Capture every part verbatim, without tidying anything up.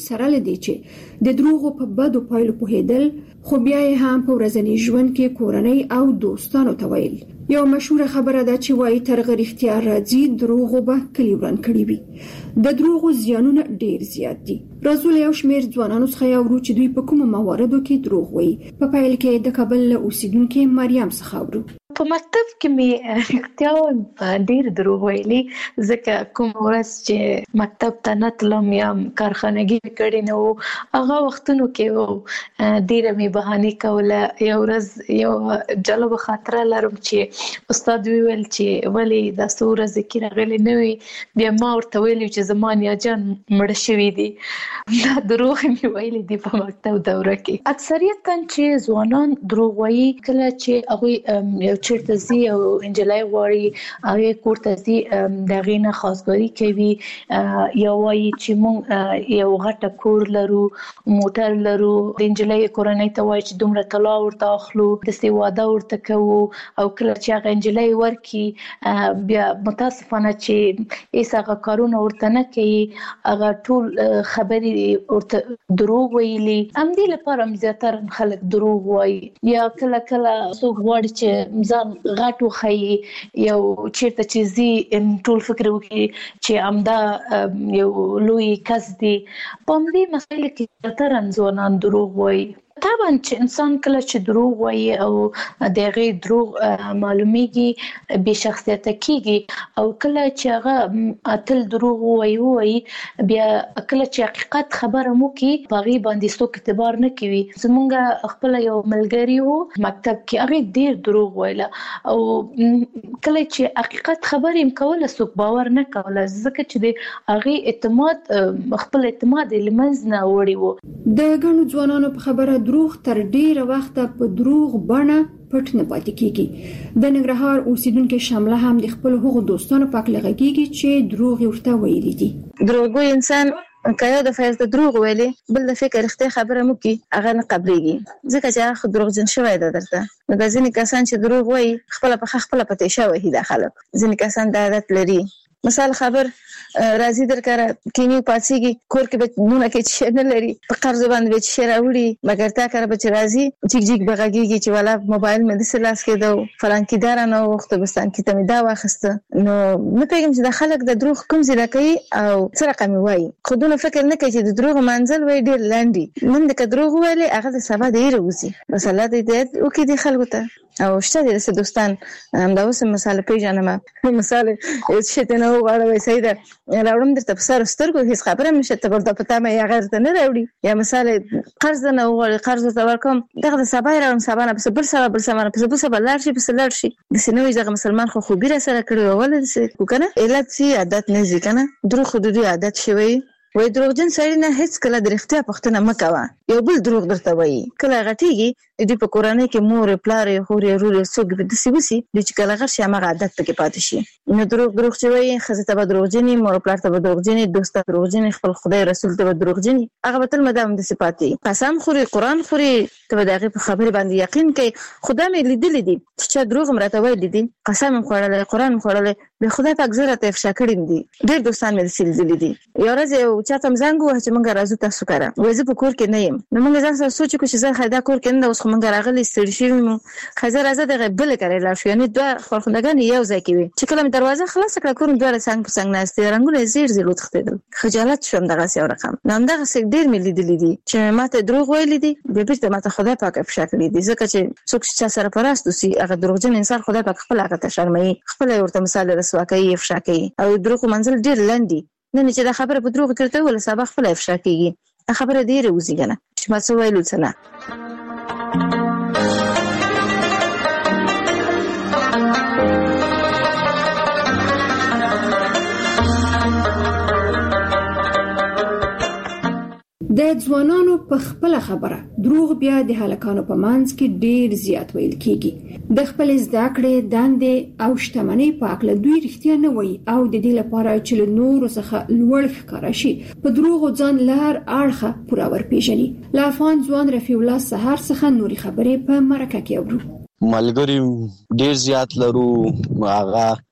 سره لدی چې د دروغو په بدو پایلو پوهیدل، خو بیا یې هم په ورځني ژوند کې کورنۍ او دوستانو ته ویل. یو مشهور خبره ده چې وایي تر غریختیا راځي دروغو به کلی وران کړی وي. د دروغو زیانونه ډیر زیات دي. راځو له یو شمېر ځوانانو څخه یو چې دوی په کومو مواردو کې دروغ وایي. په پیل کې د کابل اوسیدونکو مریم څخه اورو. په مکتب کې مې رښتیا ډیر دروغ ویلي، ځکه کوم ورځ چې مکتب ته نه تلم یا کارخانګي مې کړې نه وو، هغه وختونو کې وو ډیره مې بهانې کوله. یو ورځ یو جالبه خاطره لرم چې استاد ویل چې ولې دا څو ورځې کې راغلی نه وي، بیا ما ورته ویلي چې زما نیا جان مړه شوي دي. دا دروغ مې ویلي دي په مکتب دوره کې. اکثریتا چې ځوانان دروغ وایي کله چې هغوی یو چیرته ځي او انجلۍ غواړي هغې کور ته ځي، د هغې نه خواستګاري کوي، یا وایي چې موږ یو غټه کور لرو، موټر لرو، د انجلۍ کورنۍ ته وایي چې دومره طلا ورته اخلو، داسې واده ورته کوو. او کله چې هغه انجلۍ ورکړي بیا متاسفانه چې هېڅ هغه کارونه ورته نه کوي، هغه ټول خبرې ورته دروغ ویلي. همدې لپاره هم زیاتره خلک دروغ وایي. یا کله کله څوک غواړي چې ځان غټ وښیي، یو چیرته چې ځي ټول فکر وکړي چې همدا یو لوی کس دی. په همدې مسایلو کې زیاتره ځوانان دروغ وایي. طبعا چې انسان کله چې دروغ وایي او د هغې دروغ معلومیږي بې شخصیته کیږي، او کله چې هغه تل دروغ وایي وایي بیا کله چې حقیقت خبره مو کوي په هغې باندې څوک اعتبار نه کوي. زمونږ خپله یو ملګري و مکتب کې، هغې ډېر دروغ ویله، او کله چې حقیقت خبرې یې کوله څوک باور نه کوله، ځکه چې د هغې اعتماد خپل اعتماد یې له منځ نه وړی و. د ګڼو ځوانانو په خبره دروغ تر ډیره وخته په دروغ بڼه پټ نه پاتې کیږي. د ننګرهار اوسیدونکو شامله هم د خپل هغو دوستانو په اړه غږیږي چې دروغ ورته ویلي دي. دروغ انسان که یو دفعه د دروغ ویلي، بل دفعه که رښتیا خبره مو کوي هغه نه قبلېږي، ځکه چې هغه دروغجن شوی ده درته. نو دا ځینې کسان چې دروغ وایي خپله پخه خپله پتې شوی دا خلک. ځینې کسان دا عادت لري. مثال خبر راځي در کاره کینی پاتېږي، کور کې به نونه کې چې نه لري، په قرض باندې به چې راوړي، مګر تا کاره به چې راځي جګ جګ به غږېږي چې والا موبایل مې داسې لاس کې ده، فلان کې دا رانه وغوښته، بستان کې ته مې دا واخیسته. نو نه پوهېږم چې دا خلک د دروغ کوم ځای راکوي او څه رقم یې وایي، خو دونه فکر نه کوي چې د دروغو منزل وایي ډېر لنډ وي. نن د که دروغ وویلې هغه د سبا د ایره وځي. بس الله دې هدایت وکړي دې خلکو ته. او شته دې داسې دوستان همدا اوس مثال پېژنم، مثال هېڅ شی ته نه وغواړوئ، صحیح ده، راوړم درته په سر سترګو، هېڅ خبره هم نشته، ته به ورته په تمه یې هغه درته نه راوړي. یا مثال قرض درنه وغواړي، قرض ورته ورکوم، دغه د سبا یې راوړم، سبا نه پسې بل سبا، بل سبا نه پسې بل سبا لاړ شي، پسې لاړ شي. داسې نه وایي دغه مسلمان خو خوبي را سره کړې وه، ولې داسې کو که نه علت ځي عادت نه ځي که نه. دروغ خو د دوی عادت شوی. وایي دروغجن سړي نه هېڅ کله د رښتیا پوښتنه مه کوه. یو بل دروغ درته وایي، کله غټېږي د دوی په کورنۍ کې مور یې، پلار یې، خور یې، ورور یې، څوک به داسې وسي دوی چې کله غټ شي هماغه عادت پکې پاتې شي. نو دروغ دروغ چې وایي، ښځې ته به دروغجن وي، مور پلار ته به دروغجن وي، دوست ته دروغجن وي، خپل خدای رسول ته به دروغجن وي، هغه به تل مدام داسې پاتې وي. قسم خوري، قرآن خوري، ته به د هغې په خبرې باندې یقین کوي. خو دا مې لیدلي دي چې چا دروغ هم راته ویلي دي، قسم هم خوړلی، قرآن هم خوړلی، بیا خدای پاک زه راته افشا کړي هم دي. ډېر دوستان مې داسې لیدلي دي. یو ورځ یو چا ته م زنګ ووهه چې مونږ راځو تاسو کره، وایي زه په کور کې نه یم. نو مونږ ځان سره سوچ وکړو چې زه ښایي دا کور کې نه ده، اوس خو مونږ راغلي ستړي شوي مو، ښایي زه راځه دغه بلې کره یې لاړ شو، یعنې دوه خورخندګانې یو ځای کې وي. چې کله مې دروازه خلاصه کړه کور مې دواړه څنګ په څنګ ناستې، رنګونه یې زیړ زیړ وتښتېدل، خجالت شوم دغسې یو رقم. نو همدغسې ډېر مې لیدلي دي چې ما ته دروغ ویلي دي، بیا بېرته ما ته خدای پاک افشا کړي دي، ځکه چې څوک چې چا سره په راست اوسي هغه دروغجن انسان خدای پاک خپله هغه ته شرموي، خپله یې ورته مثال رسوا کوي، افشا کوي. او دروغو منزل ډېر لنډ دي. نن چې دا خبره په دروغو کې ورته وویله، سبا خپله افشا کېږي. دا خبره ډېره وځي که نه چې ما څه ویلو څه نه. د ځوانانو په خپل خبره دروغ بیا د هلکانو په منځ کې ډیر زیات ویل کیږي. د خپل زده کړې، دندې او شتمنۍ په اړه دوی رښتیا نه وایي او د دې لپاره چې له نورو څخه لوړ ښکاره شي په دروغو ځان لهر اړخه پوره ورپېژني. له افغان ځوان رفیع الله سهار څخه نوري خبرې په مرکه کې اورو. ملګری ډیر زیات لرو، هغه د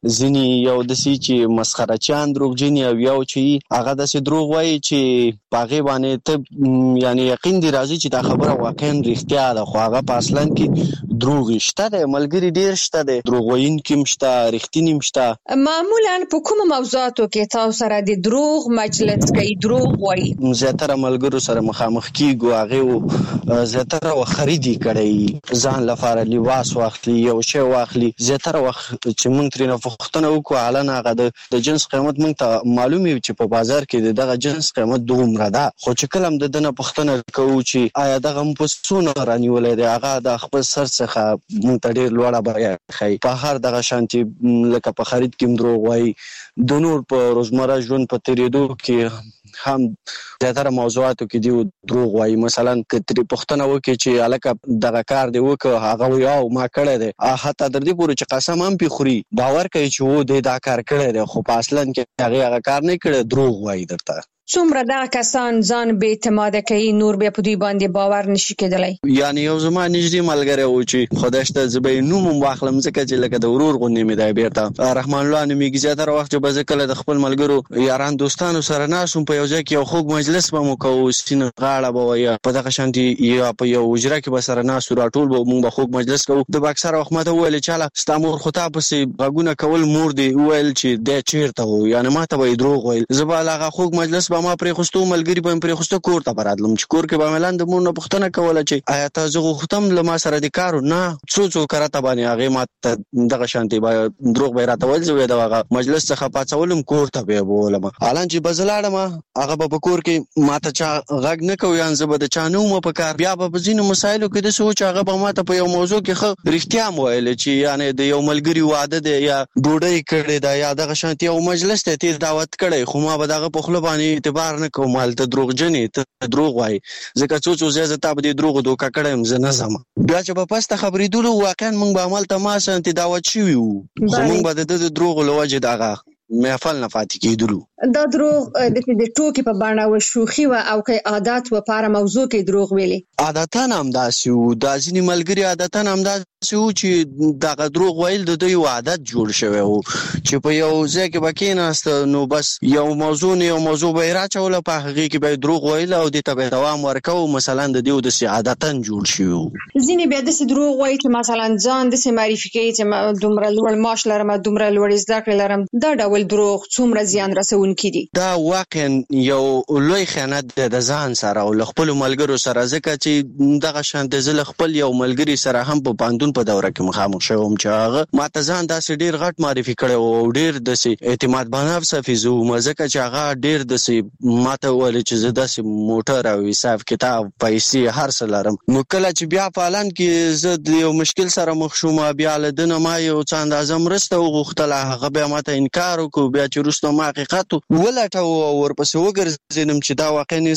ځینی یو دسی چې مسخره چان دروغجن او یو چې هغه داسې دروغ وایي چې پاغه باندې ته یعنی یقین دی راځي چې دا خبره واقعا رښتیا ده، خو هغه په اصلا کې دروغ شته ده. ملګری ډیر شته ده، دروغ وایونکي مشته، رښتینی مشته. معمولا په کوم موضوعاتو کې تاسو سره د دروغ مجلس کوي، دروغ وایي؟ زیاتره ملګرو سره مخامخ کیږو، هغه زیاتره خریدي کړي، ځان لپاره لباس واخلي، یو شی واخلي. زیاتره وخت چې موږ ترې پوښتنه وکړو علن هغه د جنس قیمت موږ ته معلومي چې په بازار کې دغه جنس قیمت دومره ده، خو چې کله هم د دنه پوښتنه کوو چې آیا دغه په څونه رانیولې ده، هغه د خپل سر څخه موږ ته ډېر لوړه بیه ښیي. په هر دغه شانتي لکه په خرید کې دروغ وایي، د نور په روزمره ژوند په تېرېدو کې هم زیاتره موضوعاتو کې دی دروغ وایي. مثلا که ترې پوښتنه وکړي چې الکه دغه کار دی وکړه، هغه وایي او ما کړی دی، حتی تر دې پورې چې قسم هم پې خوري، باور کوي چې و دی دا کار کړی دی، خو په اصلا کې هغې هغه کار نه کړی، دروغ وایي درته. څومره دغه کسان ځان بې اعتماده کوي، نور بیا په دوی باندې باور نشي کېدلی؟ یعنی یو زما نږدې ملګری و چې خدای شته زه به یې نوم هم واخلم ځکه چې لکه د ورور غوندې مې دی بیرته، رحمان الله نومیږي. زیاتره وخت چې به زه کله د خپل ملګرو یاران دوستانو سره ناست وم، په یو ځای کې یو خوږ مجلس به مو کوو، سپینه غاړه به وه، په دغه شانتي یا په یو حجره کې به سره ناست وو، راټول به موږ به خوږ مجلس کوو. د به اکثره وخت ماته وویل چاله ستا مور خو تا پسې غږونه کول مور دې وویل چې دی چېرته و، یعنې ما ته به یې دروغ ویل. زه به هغه خوږ مجلس به ما پرېښستو، ملګري به مې پرېښسته، کور ته به راتلم چې کور کې به مې لاندې مور نه پوښتنه کوله چې آیا ته زه غوښتم له ما سره د کار و؟ نه، څو څو کرته باندې هغې ما ته دغه شانتې به دروغ به یې راته ویل. زه به یې د هغه مجلس څخه پاڅولم، کور ته به یې بولم. حالان چې به زه لاړم، هغه به په کور کې ما ته چا غږ نه کوي، یا زه به د چا نه وم په کار. بیا به په ځینو مسایلو کې داسې و چې هغه به ما ته په یو موضوع کې ښه رښتیا م ویلې چې یعنې د یو ملګري واده دی یا ډوډۍ کړې ده یا دغه شانتې یو مجلس ته تېر دعوت کړی، خو ما به د هغه په خوله باندې اعتبار نه کوم، هلته دروغجن یې، ته دروغ وایي، ځکه څو څو ځای زه تا به دې دروغو دوکه کړی یم، زه نه ځم. بیا چې به پسته خبرېدلو، واقعا موږ به همالته ما سنتې دعوت شوي وو، خو موږ به د ده د دروغو له وجې دغه محفل نه پاتې کېدلو. دا دروغ د ټوکې په بڼه و، شوخي و، او که عادت و په هره موضوع کې دروغ ویلې؟ عادتا همداسې وو. دا ځینې ملګري عادتا همداسې وو چې دغه دروغ ویل د دوی عادت جوړ شوی و، چې په یو ځای کې به کېناسته نو بس یو موضوع نه یو موضوع به یې راچوله، په هغې کې به یې دروغ ویل او دې ته به یې دوام ورکوو. مثلا د دې داسې عادتا جوړ شوي وو. ځینې بیا داسې دروغ وایي چې مثلا ځان داسې معرفي کوي چې دومره لوړ معاش لرم، دومره لوړې زده کړې لرم. دا ډول دروغ څومره زیان رسونکي دي؟ دا واقعا یو لوی خیانت دی د ځان سره او له خپلو ملګرو سره، ځکه چې دغه شان د زه له خپل یو ملګري سره هم په پوهنتون په دوره کې مخامخ شوی وم چې هغه ما ته ځان داسې ډېر غټ معرفي کړی و او ډېر داسې اعتماد بنفس حافظ وم، ځکه چې هغه ډېر داسې ما ته وویل چې زه داسې موټر او حساب کتاب پیسې هر څه لرم. نو کله چې بیا په اعلان کې زه د یو مشکل سره مخ شوم، بیا له ده نه ما یو څه اندازه مرسته وغوښتله، هغه بیا ما ته انکار وکړو. بیا چې وروسته ما حقیقت ولټوه او ورپسې وګرځېدم چې دا واقعا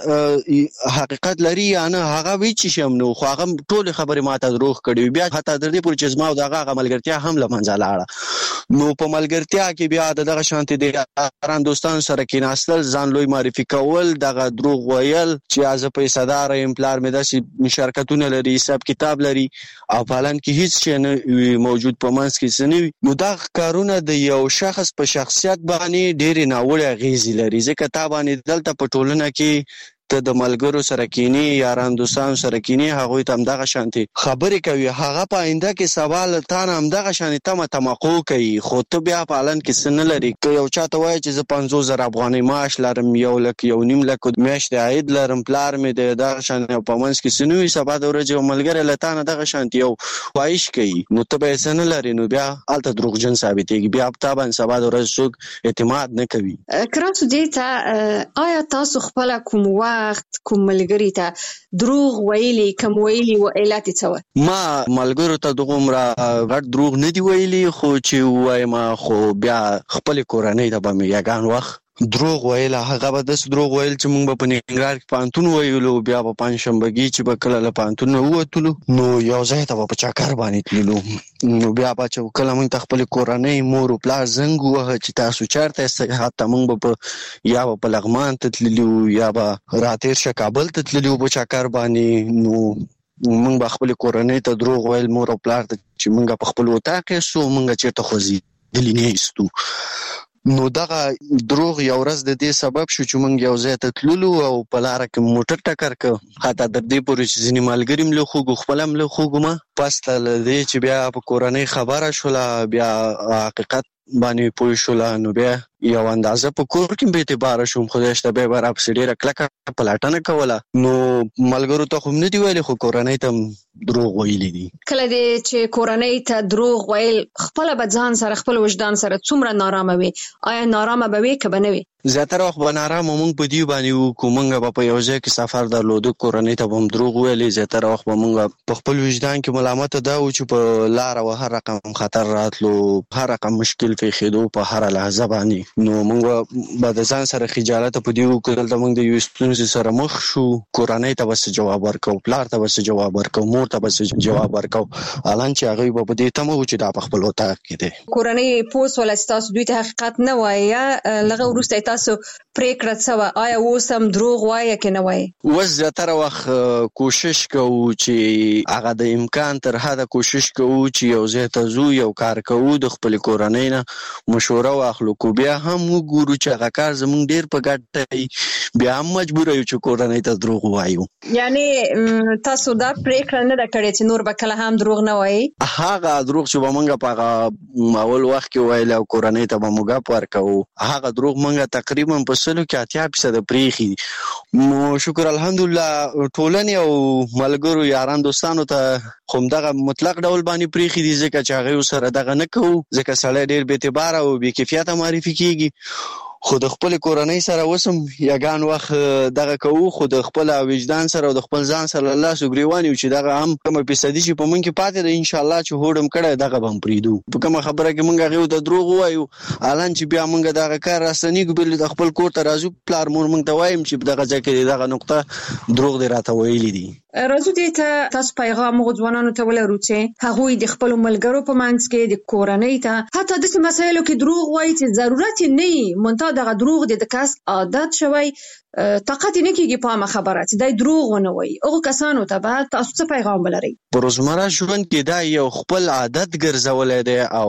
دا حقیقت لري یا نه، هغه وی چې شم نو، خو هغه ټولې خبرې ما ته دروغ کړي. بیا حتی تر دې پورې چې زما او د هغه ملګرتیا هم له منځه لاړه. نو په ملګرتیا کې بیا د دغه شانتې د یاران دوستانو سره کېناستل، ځان لوی معرفي کول، دغه دروغ ویل چې زه پیسه داره یم، پلار مې داسې شرکتونه لري، حساب کتاب لري، او په حالان کې هیڅ شی نه موجود په منځ کې څه نه وي. نو دا کارونه د یو شخص په شخصیت باندې ډېرې ناوړې اغېزې لري، ځکه تا باندې دلته په ټولنه کې ته د ملګرو سره کینی، یاران دوستانو سره کینی، هغوی ته همدغه شانتې خبرې کوي، هغه په آینده کې سبا له تا نه همدغه شانې تمه توقع کوي، خو ته بیا په حالان کې څه نه لري. که یو چا ته وایي چې زه پنځوس زره افغانۍ معاش لرم، یو لک یو نیم لک میاشتې عاید لرم، پلار مې د دغه شانې او په منځ کې څه نه وي، سبا د ورځې یو ملګری له تا نه دغه شانتې یو خواهش کوي، نو ته به یې څه نه لرې، نو بیا هلته دروغجن ثابتېږي، بیا په تا باندې سبا د ورځې څوک اعتماد نه کوي. کراسو دې ته آیا تاسو خپله کوم وخت کوم ملګري ته دروغ ویلي، کوم ویلي و علت یې څه و؟ ما ملګرو ته دغومره غټ دروغ نه دي ویلي، خو چې ووایم خو بیا خپلې کورنۍ ته به مې یګان وخت دروغ ویل. هغه به داسې دروغ ویل چې موږ به په ننګرهار کې پوهنتون ویلو، بیا به پنجشنبهګي چې به کله له پوهنتون نه ووتلو نو یو ځای ته به په چکر باندې تللو، نو بیا به چې کله موږ ته خپلې کورنۍ مور او پلار زنګ ووهه چې تاسو چېرته یاست، حتی موږ به په یا به په لغمان ته تللي وو یا به راتېر شه کابل ته تللي وو په چکر باندې. نو موږ به خپلې کورنۍ ته دروغ ویل، مور او پلار ته، چې موږ په خپل اطاق کې سو، موږ چېرته خو ځي. د لینې ایستو. نو دغه دروغ یو ورځ د دې سبب شو چې موږ یو ځای ته تللو او په لاره کې موټر ټکر کړ، حتی تر دې پورې چې ځینې ملګري م له خوږو خپله م له خوږو ما پس له دې چې بیا په کورنۍ خبره شوله، بیا حقیقت باندې پوه شوله، نو بیا یو اندازه په کور کې به اعتباره شوم. خدای شته بیا به راپسې ډېره کلکه پلټنه کوله. نو ملګرو ته خو م نه دي ویلي، خو کورنۍ ته م دروغ ویلي دي. کله دې چې کورنۍ ته دروغ ویل خپله به ځان سره خپل وجدان سره څومره نارامه وي؟ آیا نارامه به وي که به نه وي؟ زیاتره وخت به نارامه موږ په دې باندې وو، که موږ به په یو ځای کې سفر درلوده، کورنۍ ته به هم دروغ ویلې. زیاتره وخت به موږ په خپل وجدان کې ملامته دا وو چې په لاره و هر رقم خطر راتلو، هر رقم مشکل پیښېدو په هره لحظه باندې. نو موږ به د ځان سره خجالته په دې وو که دلته موږ د یوې ستونزې سره مخ شو، کورنۍ ته به څه جواب ورکو، پلار ته به څه جواب ورکو، مور ته به څه جواب ورکو، حالان چې هغوی به په دې تمه وو چې دا په خپل اطاق کې دی. کورنۍ پوه سوله چې تاسو دوی ته حقیقت نه وایي، یا لږه وروسته تاسو پریکړه څه وه؟ آیا اوس هم دروغ وایه که نه وایي؟ اوس زیاتره وخت کوشش کوو چې هغه د امکان تر حده کوشش کوو چې یو ځای ته ځو، یو کار کوو، د خپلې کورنۍ نه مشوره واخلو. کو بیا هم وګورو چې هغه کار زموږ ډېر په ګټه وي، بیا هم مجبوره یو چې کورنۍ ته دروغ ووایو. یعنې تاسو دا پریکړه نه ده کړې چې نور به کله هم دروغ نه وایي؟ هغه دروغ چې به موږ په هغه اول وخت کې ویل او کورنۍ ته به موږ ګپ ورکوو، هغه دروغ موږ تقریبا په سلو کې اتیا فیصده پرېښي. نو شکر الحمدلله ټولنې او ملګرو یاران دوستانو ته خو همدغه مطلق ډول باندې پرېښي دي، ځکه چې هغوی ورسره دغه نه کوو، ځکه سړی ډېر بې اعتباره او بې کیفیته معرفي کېږي. خو د خپلې کورنۍ سره اوس هم یګان وخت دغه کوو، خو د خپل وجدان سره او د خپل ځان سره له لاسو ګرېوان یو چې دغه هم کومه فیصدي چې په موږ کې پاتې ده انشاءالله چې هوډ هم کړی دغه به هم پرېږدو. په کومه خبره کې موږ هغې ته دروغ ووایو، حالان چې بیا موږ دغه کار راستنېږو، بل د خپل کور ته راځو، پلار مور موږ ته وایم چې په دغه ځای کې دغه نقطه دروغ دې راته ویلي دي. راځو دې ته تاسو پیغام هغو ځوانانو ته ولرو چې هغوی د خپلو ملګرو په منځ کې د کورنۍ ته حتی داسې مسایلو کې دروغ وایي چې ضرورت یې نه وي، منتها دغه دروغ د کس عادت شوی، طاقت نه کېږي په عامه خبره چې دی دروغ ونه وایي. هغو کسانو ته به تاسو څه پیغام ولرئ؟ په روزمره ژوند کې دا یو خپل عادت ګرځولی دی او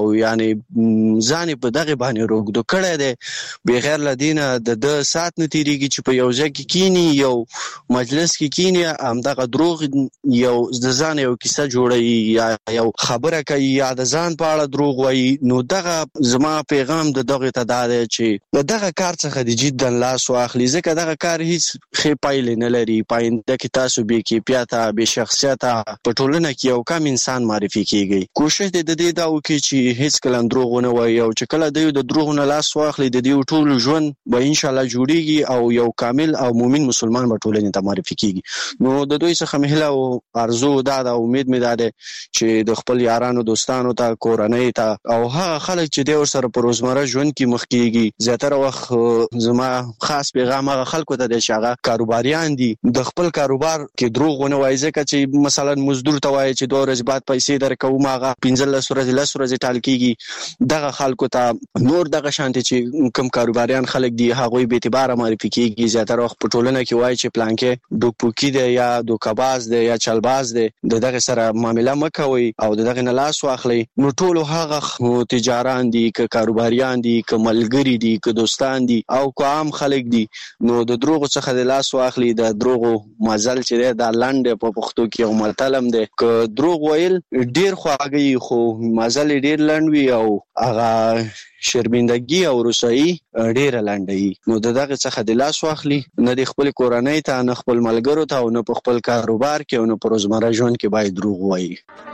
یعنې ځان یې په دغې باندې روږدو کړی دی. بغیر له دې نه د ده ساعت نه تېرېږي چې په یو ځای کې کښېني، یو مجلس کې کښېني، همدغه دروغ یو د ځان یو کیسه جوړوي یا یو خبره کوي یا د ځان په اړه دروغ وایي. نو دغه زما پیغام د دغې ته دا دی چې د دغه کار څخه د جدا لاس واخلي، ځکه دغه کار هیڅ ښې پایلې نه لري. په آینده کې تاسو بې کیفیته، بې شخصیته په ټولنه کې یو کم انسان معرفي کېږئ. کوشش دې د دې دا وکړي چې هیڅکله دروغ ونه وایي، او چې کله دوی د دروغو نه لاس واخلي د دوی ټول ژوند به انشاءالله جوړېږي او یو کامل او مومن مسلمان به ټولنې ته معرفي کېږي. نو د دوی څخه مې هیله او ارزو دا ده، امید مې دا دی چې د خپل یارانو دوستانو ته، کورنۍ ته او هغه خلک چې دی ورسره په روزمره ژوند کې مخ کېږي، زیاتره وخت زما خاص پیغام هغه خلکو ته دی چې هغه کاروباریان دي، د خپل کاروبار کې دروغ ونه وایي. ځکه چې مثلا مزدور ته وایي چې دوه ورځې بعد پیسې درکوم، هغه پنځلس ورځې لس ورځې ټال کېږي. دغه خلکو ته نور دغه شانتې چې کوم کاروباریان خلک دي هغوی بې اعتباره معرفي کېږي. زیاتره وخت په ټولنه کې وایي چې پلانکې ډوکپوکي دی یا دوکه‌باز دی یا چلباز دی، د دغې سره معامله مه کوئ او د دغې نه لاس واخلئ. نو ټولو هغه تجاران دي، که کاروباریان دي، که ملګري دي، که دوستان دي او که عام خلک دي، نو د دروغو څخه د لاس واخلي. د دروغو مزل چې دی دا لنډ دی، په پښتو کې یو متل هم دی، که دروغ ویل ډېر خواږه وي خو مزل یې ډېر لنډ وي او هغه شرمندګي او رسوایي ډېره لنډه وي. نو د دغې څخه د لاس واخلي، نه د خپلې کورنۍ ته، نه خپل ملګرو ته او نه په خپل کاروبار کې او نه په روزمره ژوند کې باید دروغ ووایي.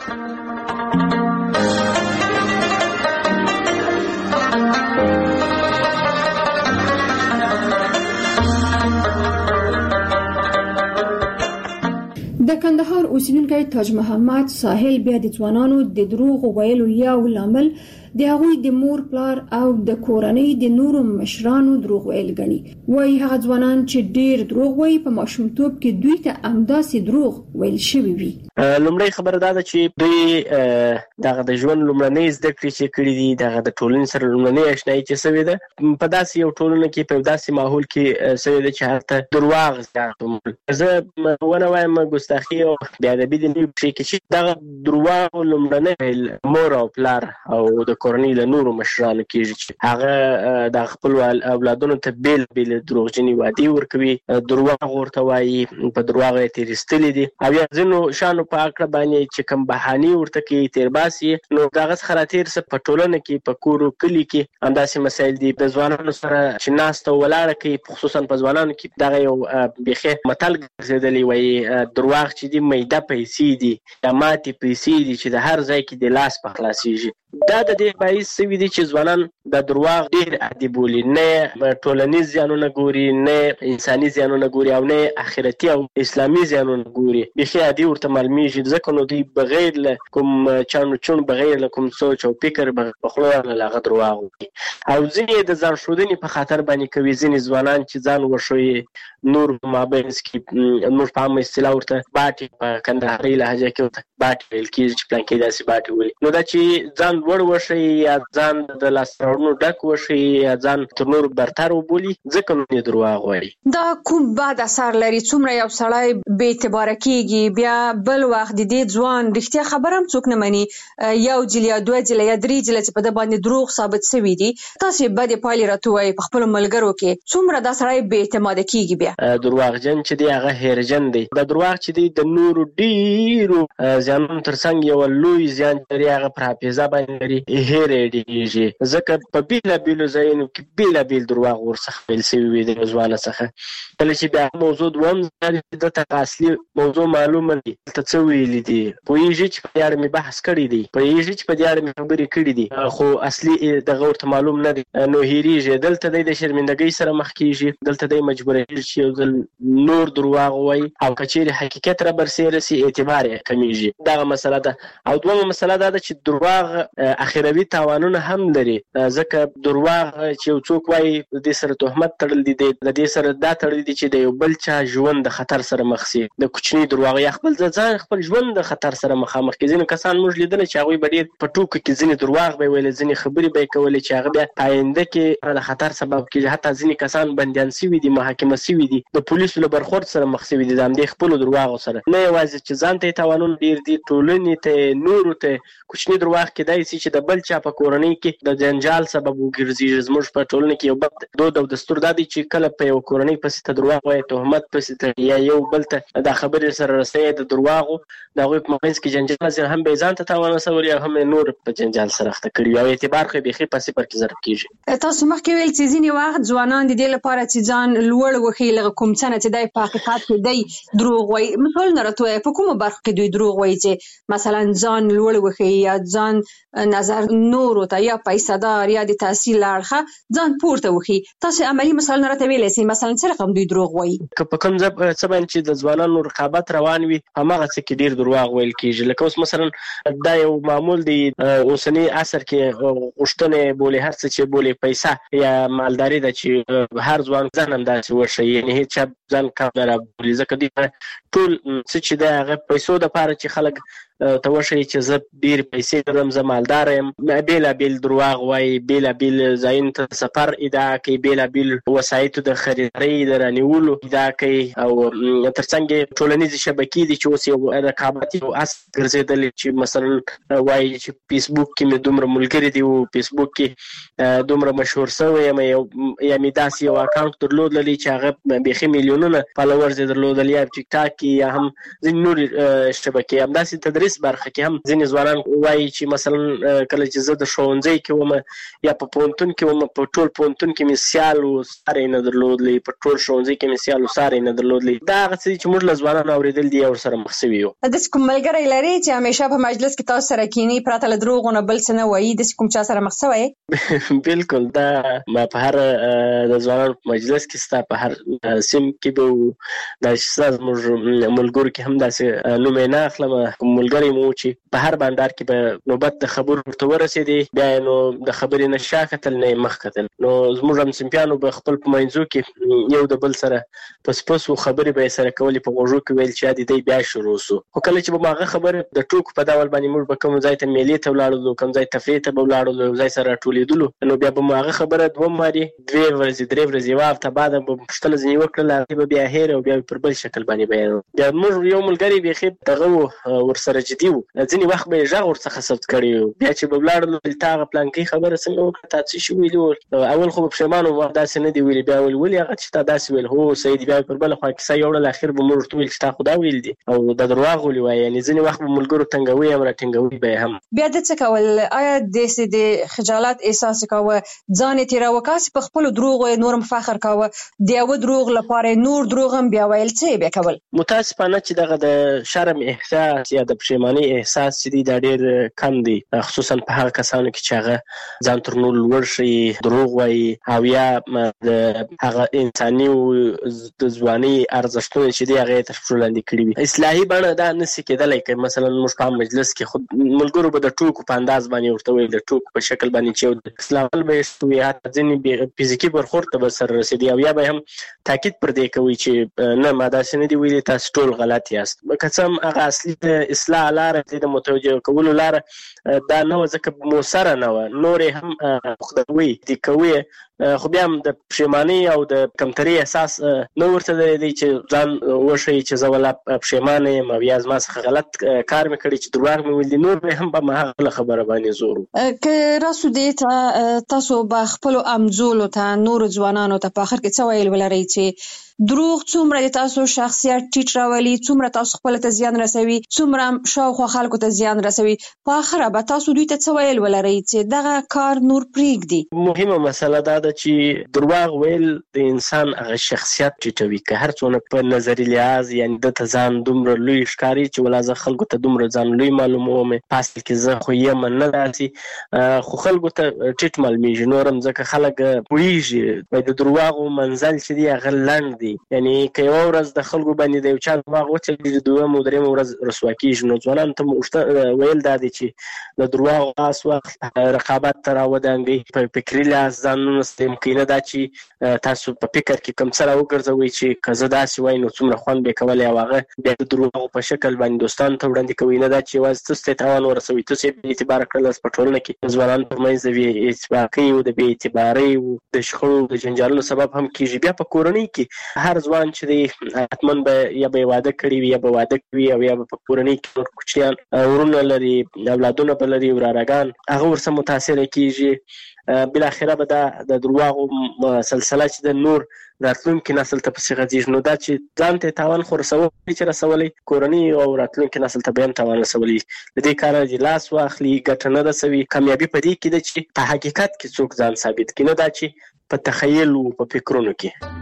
د کندهار اوسیدونکی تاج محمد ساحل بیا د ځوانانو د دروغ ویلو یو لامل د هغوی د مور پلار او د کورنۍ د نورو مشرانو دروغ ویل ګڼي. وایي هغه ځوانان چې ډیر دروغ وایي په ماشومتوب کې دوی ته همداسې دروغ ویل شوي وي. لومړی خبره دا ده چې دوی دغه د ژوند لومړنۍ زده کړې چې کړي دي، دغه د ټولنې سره لومړنۍ اشنایي چې سوې ده، په داسې یو ټولنه کې، په داسې ماحول کې سوې ده چې هلته درواغ زیات. زه ونه وایم ګستاخي او بیا د بي د نیو کې چې دغه درواغ لومړنی مور او پلار او د کورنۍ له نورو مشرانو کېږي چې هغه د خپل اولادونو ته بیل بیل دروغجنې وعدې ورکوي، درواغ ورته وایي، په درواغ یې تېرېستلي دي او یا ځینو شیانو په هکله باندې چې کوم بهانې ورته کوي تېرباسي، نو د هغه څخه راتېر څه په ټولنه کې په کور و کلي کې همداسې مسایل دي. د ځوانانو سره چې ناسته ولاړه کوي، خصوصا په ځوانانو کې دغه یو بیخي متل ګرځېدلی وایي درواغ چې دي میده پیسې دي یا ماتې پیسې دي چې د هر ځای کې د لاس په خلاصېږي. دا د دې باعث شوي دي چې ځوانان د درواغ ډېر عادي بولي، نه ټولنیز زیانونه ګوري، نه انساني زیانونه ګوري او نه آخرتي او اسلامي زیانونه ګوري، بیخي عادي ورته معلومیږي. ځکه نو دوی بغیر له کوم چانو چون بغیر له کوم سوچ او فکر په خوله ورله هغه درواغ وکړي او ځینې د ځان ښودنې په خاطر باندې کوي. ځینې ځوانان چې ځان وښوي نور په مابینځ کې موږ په عامه اصطلاح ورته باټې په کندهارۍ لهجه کې ورته باټې ویل کېږي چې پلانکې داسې باټې ولي. نو دا چې ځان لوړ وښیي یا ځان د لاسته راوړنو ډک وښیي یا ځان تر نورو برتر وبولي، ځکه نو یې درواغ وایي. دا کوم بد اثر لري؟ څومره یو سړی بې اعتباره کېږي، بیا بل وخت د دې ځوان رښتیا خبره هم څوک نه مني، یو ځل یا دوه ځله یا درې ځله چې په ده باندې دروغ ثابت شوي دي، تاسې بدې پایلې راته ووایئ په خپلو ملګرو کې څومره دا سړی بې اعتماده کېږي؟ بیا درواغجن چې دی هغه هیرجن دی. دا درواغ چې دی د نورو ډېرو زیانونو تر څنګ یو لوی زیان لري، هغه پر حافظه باندې لري، هیر یې ډېرېږي، ځکه په بېلابېلو ځایونو کې بېلابېل درواغ ورڅخه ویل شوي وي د ځوانه څخه. کله چې بیا موضوع دوهم ځل دته اصلي موضوع معلومه دي دلته څه ویلي دي، پوهېږي چې په دې اړه مې بحث کړی دی، پوهېږي چې په دې اړه مې خبرې کړي دي، خو اصلي دغه ورته معلوم نه دی، نو هېرېږي. دلته دی د شرمندګۍ سره مخ کېږي، دلته دی مجبوریږي چې یو ځل نور درواغ وایي او که چیرې حقیقت را برسېره سي اعتبار یې کمیږي. دغه مسله ده. او دویمه مسله دا ده چې درواغ اخروي تاوانونه هم لري، ځکه درواغ چې یو څوک وایي د دې سره تهمت تړلی دی، د دې سره دا تړلی دی چې د یو بل چا ژوند د خطر سره مخ سي، د کوچني درواغ یا خپل ځان خپل ژوند د خطر سره مخامخ کړي. ځینې کسان موږ لیدلي چې هغوی به ډېر په ټوکو کې ځینې درواغ به یې ویلې، ځینې خبرې به یې کولې چې هغه بیا آینده کې د خطر سبب کېږي. حتی ځینې کسان بندیان شوي دي، محاکمه شوي دي، د پولیسو له برخورد سره مخ شوي دي د همدې خپلو درواغو سره. نه یوازې چې ځان ته یې تاوانونه ډېر دي، ټولنې ته، نورو ته. کوچني درواغ کېدای شي چې د بل چا په کورنۍ کې د جنجال سبب وګرځېږي. زموږ په ټولنه کې یو بد دود او دستور دا دی چې کله په یو کورنۍ پسې ته درواغ وایي، تهمت پسې ته یا یو بل ته دا خبرې سره رسوي د درواغو، د هغوی په منځ کې جنجال ځي، هم به یې ځان ته تاوان رسولي او هم یې نور په جنجال سره اخته کړي او اعتبار خو یې بیخي په صفر کې ضرب کېږي. تاسو مخکې ویل چې ځینې وخت ځوانان د دې لپاره چې ځان لوړ وښیي له کوم څه نه چې دی په حقیقت کې دی دروغ وایي. مثالونه راته وایه، په کومه برخه کې دوی دروغ وایي چې مثلا ځان لوړ وښیي یا ځان نظر نورو ته یا پیسه دار یا د تحصیل له اړخه ځان پورته وښیي؟ تاسو عملي مثالونه راته ویلی سئ، مثلا څه رقم دوی دروغ وایي؟ که په کوم څه باندې چې د ځوانانو رقابت روان وي هماغه څه کې ډېر درواغ ویل کېږي. لکه اوس مثلا دا یو معمول دی اوسني عصر کې غوښتنې بولي، هر څه چې بولي پیسه یا مالداري ده چې هر ځوان ځان همداسې وښیي، یعنې هېڅ چا ځان کم نه رابولي، ځکه دوی ټول څه چې دی هغه پیسو دپاره چې خلک ته وښیي چې زه ډېرې پیسې لرم، زه مالداره یم. بېلابېل درواغ وایي، بېلابېل ځایونو ته سفر ادعا کوي، بېلابېل وسایطو د خریدارۍ د رانیولو ادعا کوي او تر څنګ یې ټولنیزې شبکې دي چې اوس یو رقابت یو اصل ګرځېدلی چې مثلا وایي چې فیسبوک کې مې دومره ملګري دي او فیسبوک کې دومره مشهور شوی یم یا مې داسې یو اکاونټ درلودلی چې هغه بیخي میلیونونه فالوورز یې درلودل، یا ټیک ټاک کې یا هم ځینې نورې شبکې. همداسې تدریس برخه کې هم ځینې ځوانان وایي چې مثلا کله چې زه د ښوونځي کې وم یا په پوهنتون کې وم، په ټول پوهنتون کې مې سیال و ساری نه درلودلی، په ټول ښوونځي کې مې سیال و ساری نه درلودلی. دا هغه څه دي چې موږ له ځوانانو اورېدل دي یا ورسره مخ شوي یو. داسې کوم ملګری لرې چې همیشه په مجلس کې تاسو سره کیني، پرته له دروغو نه بل څه نه وایي؟ داسې کوم چا سره مخ شوی یې؟ بلکل، دا ما په هر د ځوانانو په مجلس کې ستا په هر سیم کې به دا چې ستا زموږ ملګرو کې هم داسې نوم یې نه اخلم، کوم ملګری ملګری مو چې په هر بانډار کې به نوبت د خبرو ورته ورسېدې، بیا نو د خبرې نه شا کتل نه مخ کتل. نو زموږ هم سمپیانو به خپل په منځو کې یو د بل سره پس پس خبرې به سره کولې، په غوږو کې ویل چې د دې بیا شروع سو. خو کله چې به ماغه خبره د ټوک په ډول باندې موږ به کوم ځای ته میلې ته ولاړو، کوم ځای تفریح ته به ولاړو، ځای سره ټولیدلو، نو بیا به ماغه خبره دوه ماري دوه ورځې درې ورځې وافته بعد به پښتنه ځنی وکړل، به بیا هیر او بیا پر بل شکل باندې بیان. بیا موږ یو ملګری به خې دغه ور سره جدي وو، ځنی وخت به ژغ ور څخه ثبت کړی، بیا چې به ولاړو تاغه پلان کې خبره څنګه وکړه تاسو شو ویلو. اول خو په شمانو وخت داسې نه دی ویلي، بیا ول ولې هغه چې تا داسې ویل هو سید، بیا پر بل خو کیسه یوړل، اخر به موږ ټول چې تا خدا ویل دي او د درواغ ولي وای. یعنی ځنی وخت به ملګرو تنګوي امر ټینګوي به هم. بیا د څه کول؟ آیا د سې د خجالت احساس کاوه، ځان تیر وکاس په خپل دروغ نورم فخر کاوه، د یو دروغ لپاره نور دروغ هم بیا ویل څه بیا کول؟ متاسفانه چې دغه د شرم احساس یا د پښیمانی احساس چې دا ډیر کم دی، خصوصا په هغه کسانو کې چې هغه ځان تر نور لوړ شي، دروغ وایي او یا د هغه انساني او د ځواني ارزښتونه چې دی هغه تر ټولو لاندې کړی وي. اصلاحي بڼه دا نسی کېدلی که مثلا موږ په مجلس کې خود ملګرو به د ټوکو په انداز باندې ورته ویل، د ټوکو په شکل باندې چې اصلاح به شوي، حتی ځینې فزیکي برخورد ته به سره رسېدي او یا به هم تاکید پر دې کوي چې نه ما داسې نه دي ویلي، تاسو ټول غلط یاست. که څه هم هغه اصلي اصلاح لاره د متوجه کولو لاره دا نه وه، ځکه مؤثره نه وه، نورې هم خدوي دي کوي، خو بیا هم د پښیمانۍ او د کمترۍ احساس نه ورته دی چې ځان وښیي چې زه ولا پښیمانه یم او یا زما څخه غلط کار مې کړی چې دروغ مې ویل دي. نور به هم په هغه خبره باندې زور وو. که راسو دې ته تاسو به خپلو امزولو ته نورو ځوانانو ته په آخر کې څه ویل ولرئ چې دروغ څومره د تاسو شخصیت ټیټ راولي، څومره تاسو خپل ته زیان رسوي، څومره شاوخوا خلکو ته زیان رسوي، په آخره به تاسو دوی ته څه ویل ولرئ چې دغه کار نور پرېږدي؟ مهمه مسله دا ده چې دروغ ویل د انسان هغه شخصیت ټیټوي، که هر څونه په نظري لحاظ یعنی د ته ځان دومره لوی ښکاري چې ولا زه خلکو ته دومره ځان لوی معلوموم، په اصل کې زه خو یم نه داسې، خو خلکو ته ټیټ معلومیږي. نور هم ځکه خلک پوهېږي د دروغو منزل چې دی هغه لنډ دی، یعنی که یوه ورځ د خلکو باندې د یو چا دروغ وچلېږي، دویمه او درېیمه ورځ رسوا کېږي. نو ځوانانو ته مو ویل دا دی چې د دروغو خاص وخت رقابت ته راودانګئ، په فکري لحاظ ځانونه ممکنه دا چې تاسو په فکر کې کوم څه راوګرځوئ چې که زه داسې وای نو څومره خوند به کولی، او هغه بیا د دروغو په شکل باندې دوستانو ته وړاندې کوئ، نه دا چې یوازې تاسو ته تاوان ورسوي، تاسو یې بې اعتباره کړل. په ټولنه کې ځوانانو په منځ د بې اتفاقۍ او د بې اعتبارۍ او د شخړو د جنجالونو سبب هم کېږي. بیا په کورنۍ کې هر ځوان چې دی حتما به یا به واده کړي وي یا به واده کوي او یا به په کورنۍ کې نور کوچنیان ورونه لري، اولادونه به لري، ورارګان، هغه ورسره متاثره کېږي. بالاخره به دا د دروغو سلسله چې د نور راتلونکي نسل ته پسې غځېږي. نو دا چې ځان ته تاوان خو رسولی چې رسولی، کورنۍ او راتلونکي نسل ته به هم تاوان رسولی، د دې کاره چې لاس واخلي ګټه نه رسوي. کامیابي په دې کې ده چې په حقیقت کې څوک ځان ثابت کړي، نه دا چې په تخیل او په فکرونو کې.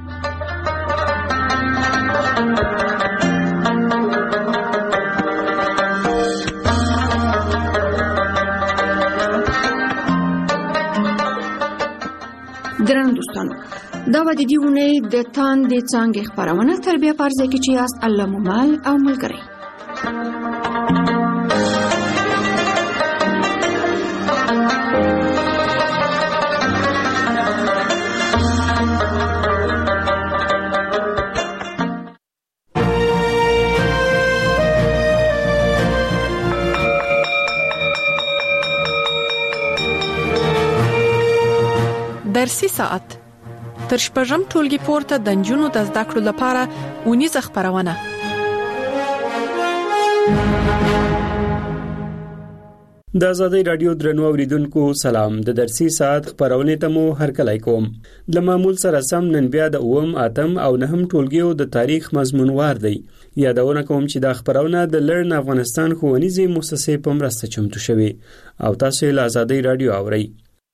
درنو دوستانو، دا و د دې اونۍ د تاندې څانګې خپرونه تربیه په ارزه کې چې یاست الله مومل او ملګری. درسي ساعت تر شپږم ټولګي پورته د نجونو د زده کړو لپاره اونیزه خپرونه. د آزادۍ رادیو درنو اوریدونکو سلام. د درسي ساعت خپرونه ته مو هرکلی کوم. د معمول سره سم نن بیا د اوم اتم او نهم ټولګیو د تاریخ مضمونوار دی. یادونه کوم چې د خپرونه د لرن افغانستان ښوونیزې مؤسسې په مرسته چمتو شوې او تاسو یې له آزادۍ رادیو اورئ.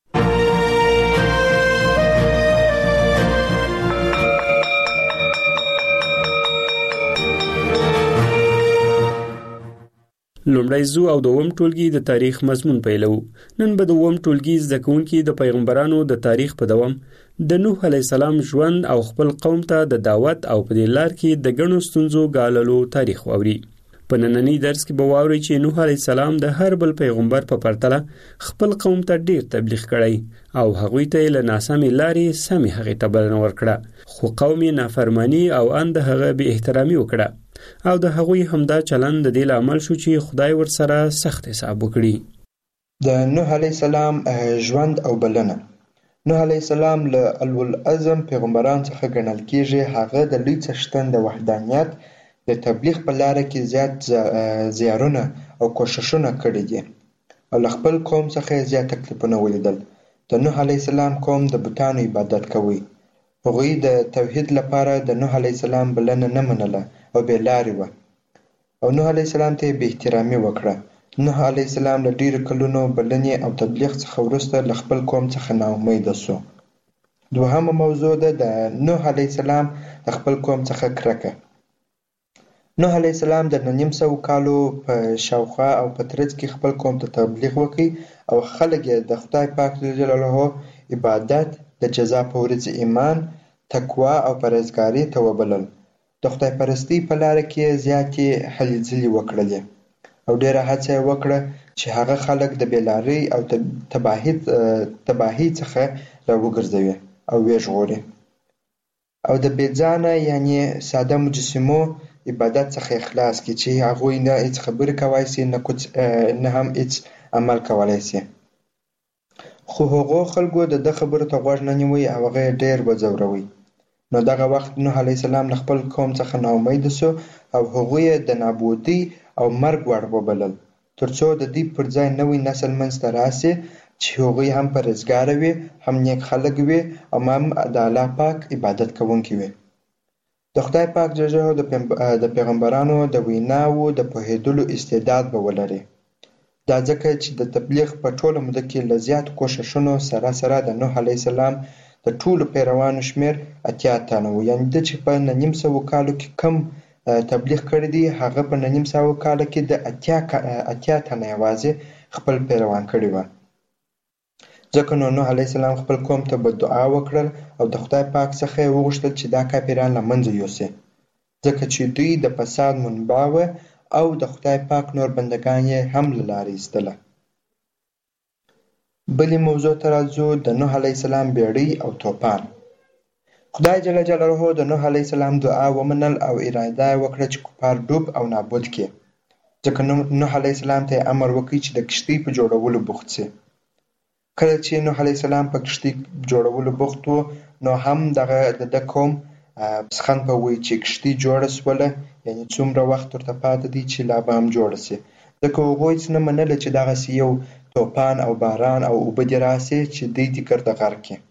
لومړی زو او دوم ټولګي د تاریخ مضمون پیلو. نن به دوم ټولګي زده کوونکي د پیغمبرانو د تاریخ په دوام د نوح علی السلام ژوند او خپل قوم ته د دعوت او په دې لار کې د ګڼو ستونزو ګاللو تاریخ واوري. په نننی درس کې به واورئ چې نوح علیه السلام د هر بل پیغمبر په پرتله خپل قوم ته ډیر تبلیغ کړی او هغوی ته له ناسمې لارې سمې هغې ته بلنه ورکړه، خو قوم یې نافرمانی او ان د هغه بې احترامي وکړه او د هغوی همدا چلند د دې لامل شو چې خدای ورسره سخت حساب وکړي. د نوح علیه السلام ژوند او بلنه. نوح علیه السلام له اولو العزم پیغمبران څخه ګڼل کیږي. هغه د لوی څښتن د وحدانیت د تبلیغ په لاره کې زیات زیارونه او کوششونه کړي دي او له خپل قوم څخه زیات تکلیفونه ولیدل. د نوح علیه السلام قوم د بتانو عبادت کوي. هغوی د توحید لپاره د نوح علیه السلام بلنه نه منله او بې لارې وه او نوح علیه السلام ته یې بې احترامي وکړه. نوح علیه السلام له ډېرو کلونو بلنې او تبلیغ څخه وروسته له خپل قوم څخه ناامیده سو. دوهمه موضوع ده د نوح علیه السلام د خپل قوم څخه کرکه. نوح علیه السلام د نیم سوو کالو په شاوخوا او په ترڅ کې خپل قوم ته تبلیغ وکړ او خلک یې د خدای پاک جلاله عبادت، د جزا په ورځ ایمان، تقوا او پرهیزګارۍ ته وبلل. د خدای پرستۍ په لاره کې زیاتې هلې ځلې وکړلې او ډېره هڅه یې وکړه چې هغه خلک د بېلارۍ او تباهۍ تباهۍ څخه راوګرځوي او ویې ژغوري او د بې ځانه یعنې ساده مجسمو عبادت څخه اخلاص کړي چې هغوی نه هیڅ خبرې کولی شي نه کوڅ نه هم هیڅ عمل کولی شي. خو هغو خلکو د ده خبرو ته غوږ نه نیوی او هغه یې ډېر وځوروي. نو دغه وخت نوح علیه السلام له خپل قوم څخه ناامیده سو او هغوی یې د نابودۍ او مرګ وړ وبلل تر څو د دوی پر ځای نوی نسل منځته راسي چې هغوی هم پرهیزګاره وي، هم نیک خلک وي او هم د الله پاک عبادت کوونکي وي. د خدای پاک جل جلاله د پیغمبرانو د ویناوو د پوهېدلو استعداد به ولري. دا ځکه چې د تبلیغ په ټوله موده کې له زیاتو کوښښونو سره سره د نوح علیه السلام د ټولو پیروانو شمېر اتیا تنه و. یعنې ده چې په نه نیم سوو کالو کې کم تبلیغ کړی دی هغه په نه نیم سوو کالو کې د اتیا اتیا تنه یوازې خپل پیروان کړي وه. ځکه نو نوح علیه السلام خپل قوم ته به دعا وکړل او د خدای پاک څخه یې وغوښتل چې دا کافران له منځه یوسي، ځکه چې دوی د فساد منبع وه او د خدای پاک نور بندګان یې هم له لارې ایستله. بلې موضوع ته راځو، د نوح علیه السلام بیړۍ او توپان. خدای جل جلاله د نوح علیه السلام دعا ومنل او اراده یې وکړه چې کفار ډوب او نابود کړي. ځکه نوح علیه السلام ته یې امر وکړ چې د کښتۍ په جوړولو بوخت شي. کله چې نوح علیه السلام په کښتۍ جوړولو بوخت و نو هم دغه د ده قوم پسخن په وی چې کښتۍ جوړه سوله، یعنې څومره وخت ورته پاته دی چې لا به هم جوړه شي. ځکه هغوی هېڅ نه منله چې دغسې یو توپان او باران او اوبه دې راسي چې دوی دې ګرده غرق کړي.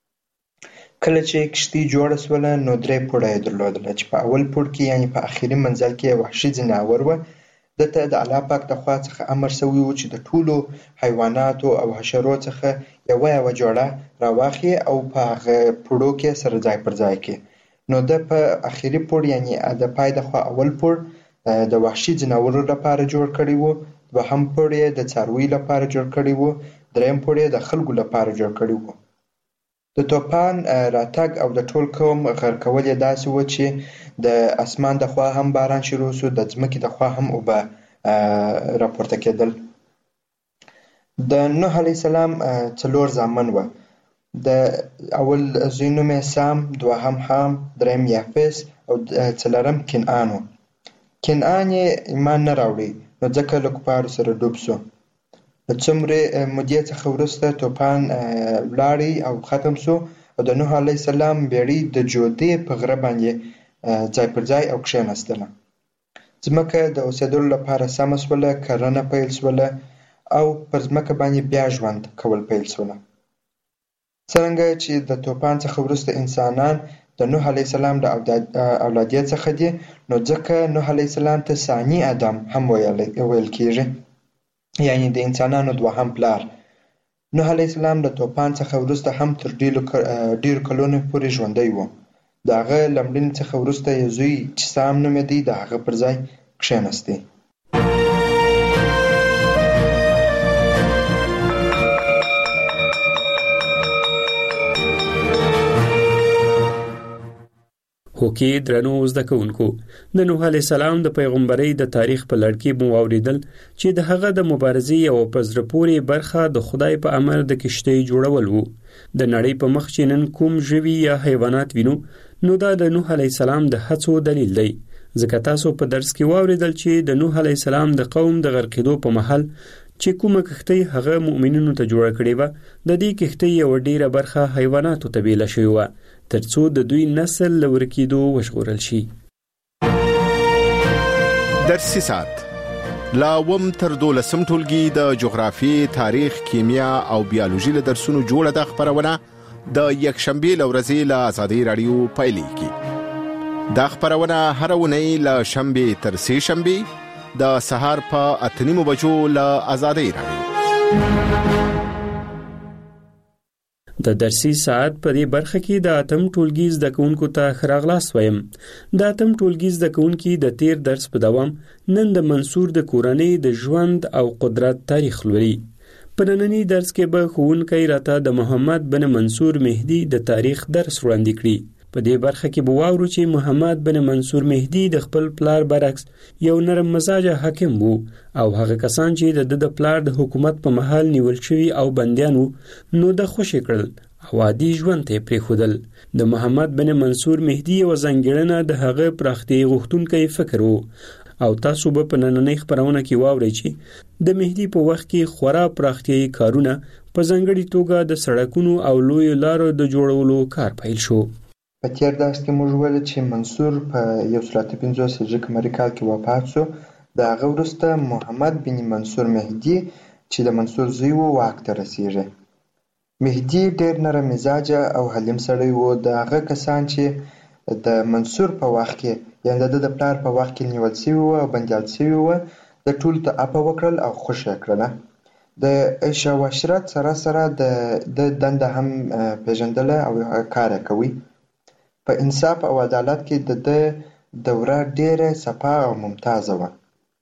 کله چې کښتۍ جوړه سوله نو درې پوړه یې درلودله چې په اول پوړ کې یعنې په اخري منزل کې یې وحشي ځناور وه. ده ته د الله پاک د خوا څخه امر سوی و چې د ټولو حیواناتو او حشرو څخه یوه یوه جوړه راواخلي او په هغه پوړو کې سره ځای پر ځای کړي. نو ده په اخري پوړ یعنې د پای د خوا اول پوړ د وحشي ځناورو لپاره جوړ کړی و، دوهم پوړ یې د څارویو لپاره جوړ کړی و، دریم پوړ یې د خلکو لپاره جوړ کړی و. د توپان راتګ او د ټول قوم غرقول یې داسې و چې د اسمان د خوا هم باران شروع سو، د ځمکې د خوا هم اوبه راپورته کېدل. د نوح علیه السلام څلور زامن وه. د اول زوی نوم یې سام، دوهم حام، دریم یافس او څلورم کنعان و. کنعان یې ایمان نه راوړی نو ځکه له کفارو سره ډوب سو. له څومرې مودې څخه وروسته توپان ولاړی او ختم سو او د نوح علیه السلام بیړۍ د جودې په غره باندې ځای پر ځای او کښېناستله. ځمکه د اوسېدلو لپاره سمه سوله، کرنه پیل سوله او پر ځمکه باندې بیا ژوند کول پیل سوله. څرنګه چې د توپان څخه وروسته انسانان د نوح علیه السلام د اولادیت څخه دي نو ځکه نوح علیه السلام ته ثاني ادم هم ویل کېږي، یعنې د انسانانو دوهم پلار. نوح علیه السلام د توپان څخه وروسته هم تر ډېرو کلونو پورې ژوندی و. د هغه له مړینې څخه وروسته یې زوی چې سام نومېدی د هغه پر ځای کښېناستی. هوکي درنو زده کوونکو د نوح علی السلام د پیغمبري د تاریخ په لړ کې مو اوریدل چې د هغه د مبارزې او پزره پوري برخه د خدای په امر د کشتۍ جوړول وو. د نړۍ په مخ چې نن کوم ژوي یا حیوانات وینو نو دا د نوح علی السلام د هڅو دلیل دی. ځکه تاسو په درس کې واوریدل چې د نوح علی السلام د قوم د غرقېدو په محل چې کومه کښتۍ هغه مؤمنینو ته جوړه کړې وه، د دې کښتۍ یوه ډیره برخه حیواناتو ته بیله شوې وه ترڅو د دوی نسل له ورکېدو وژغورل شي. درسي ساعت لا اووم تر دولسم ټولګي د جغرافیې، تاریخ، کیمیا او بیولوژي له درسونو جوړه ده خپرونه د یکشنبې له ورځې له ازادي راډیو پیلېږي. دا خپرونه هره اونۍ له شنبې تر سې شنبې د سهار په اته نیمو بجو له ازادي راډیو. د درسي ساعت په دې برخه کې د اتم ټولګي زده کوونکو ته ښه راغلاست وایم. د اتم ټولګي زده کوونکي د تیر درس په دوام نن د منصور د کورنۍ د ژوند او قدرت تاریخ لولي. په ننني درس کې به ښوونکی راته د محمد بن منصور مهدي د تاریخ درس وړاندې کړي. په دې برخه کې به واورو چې محمد بن منصور مهدي د خپل پلار برعکس یو نرم مزاجه حاکم وو او هغه کسان چې د د پلار د حکومت په محل نیول شوي او بندیان وو نو د خوشي کړل او عادي ژوند ته پرېښودل. د محمد بن منصور مهدي یوه ځانګړنه د هغه پراختیا غوښتونکی فکر وو او تاسو به په نننۍ خپرونه کې واورئ چې د مهدي په وخت کې خورا پراختیایي کارونه په ځانګړې توګه د سړکونو او لویو لارو د جوړولو کار پیل شو. په تیر درس کې موږ ویل چې منصور په یو سل اته پنځوس هجري قمري کال کې وفات شو. د هغه وروسته محمد بن منصور مهدي چې د منصور زوی و واک ته رسیږي. مهدي ډېر نرم مزاجه او حلیم سړی و. د هغه کسان چې د منصور په وخت کې یعنې د د پلار په وخت کې نیول سوي وو او بندیان سوي وو د ټولو ته عفوه وکړل او خوښ یې کړله. د عیش او عشرت سره سره د دنده هم پیژندله او کار یې کوي. په انصاف او عدالت کې د ده دوره ډېره صفا او ممتازه وه.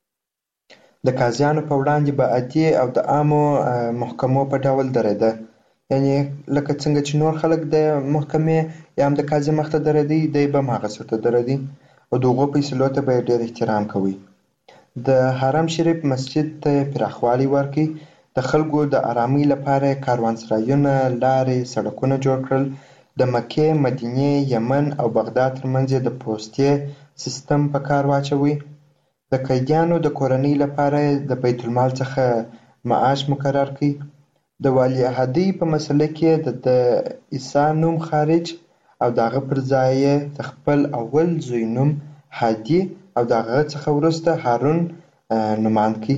د قاضیانو په وړاندې به عادي او د عامو محکمو په ډول درېده، یعنې لکه څنګه چې نور خلک د محکمې یا هم د قاضي مخ ته درېدی دی به هم هغسې ورته درېدی او د هغو فیصلو ته به یې ډېر احترام کوي. د حرم شریف مسجد ته پراخوالی ورکړي. د خلکو د ارامۍ لپاره کاروانسرایونه، لارې، سړکونه جوړ کړل. د مکې، مدینې، یمن او بغداد ترمنځ یې د پوستې سیستم په کار واچوي. د قیدیانو د کورنۍ لپاره د بیت المال څخه معاش مقرر کړي. د ولیعهدۍ په مسله کې د د عیسی نوم خارج او د هغه پر ځای یې د خپل اول زوی نوم هادي او د هغه څخه وروسته هارون نومان کړي.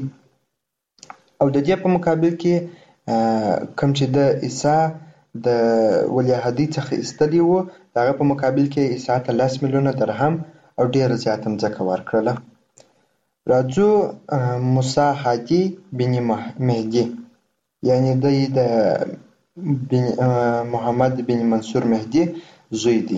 او د دې په مقابل کې کوم چې د عیسی د ولیعهدۍ څخه ایستلي وو د هغه په مقابل کې عیسی ته لس میلیونه درهم او ډېره زیاته مځکه ورکړله. راځو موسی هادي بن مهدي یعنې دی د محمد بن منصور مهدي زوی دی.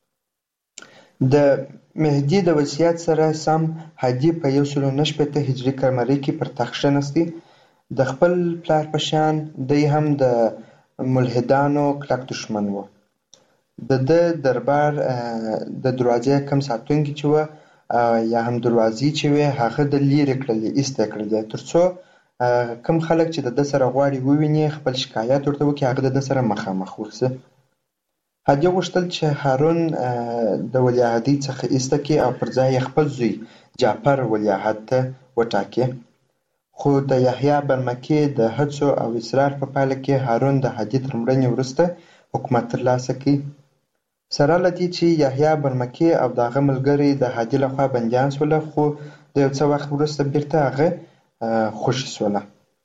د مهدي د وصیت سره سم هادي په یو سل نهه شپېته هجري قمري کې پر تخت کښېنستی. د خپل پلار په شان دی هم د ملحدانو کلک دشمن و. د ده دربار د دروازې کم ساتونکي چې وه یا هم دروازې چې وې هغه د لیرې کړلې، ایسته یې کړلې تر څو کم خلک چې د ده سره غواړي وویني خپل شکایت ورته وکړي هغه د ده سره مخامخ ورسي. هادي غوښتل چې هارون د ولیعهدۍ څخه ایسته کړي او پر ځای یې خپل زوی جعفر ولیعهد ته وټاکي. خو د یحیی برمکي د هڅو او اصرار په پایله کې هارون د هادي تر مړینې وروسته حکومت ترلاسه کړي. سره له دې چې یحیی برمکي او د هغه ملګري د هادي لخوا بندیان شوله خو د یو څه وخت وروسته بیرته هغه خوشي شوله.